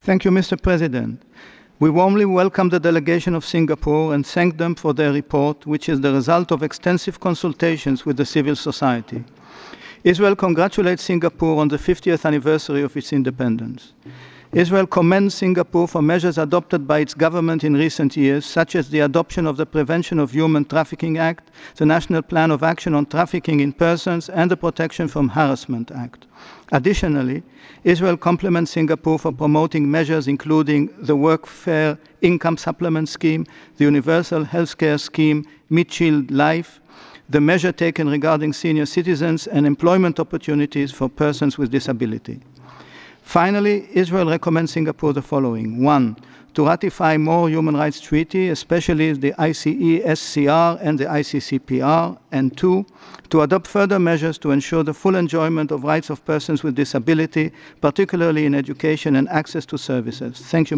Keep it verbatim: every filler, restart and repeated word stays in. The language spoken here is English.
Thank you, Mister President. We warmly welcome the delegation of Singapore and thank them for their report, which is the result of extensive consultations with the civil society. Israel congratulates Singapore on the fiftieth anniversary of its independence. Israel commends Singapore for measures adopted by its government in recent years, such as the adoption of the Prevention of Human Trafficking Act, the National Plan of Action on Trafficking in Persons, and the Protection from Harassment Act. Additionally, Israel compliments Singapore for promoting measures including the Workfare Income Supplement Scheme, the Universal Healthcare Scheme, Mid-Shield Life, the measure taken regarding senior citizens, and employment opportunities for persons with disability. Finally, Israel recommends Singapore the following. One, to ratify more human rights treaties, especially the I C E S C R and the I C C P R. And two, to adopt further measures to ensure the full enjoyment of rights of persons with disability, particularly in education and access to services. Thank you.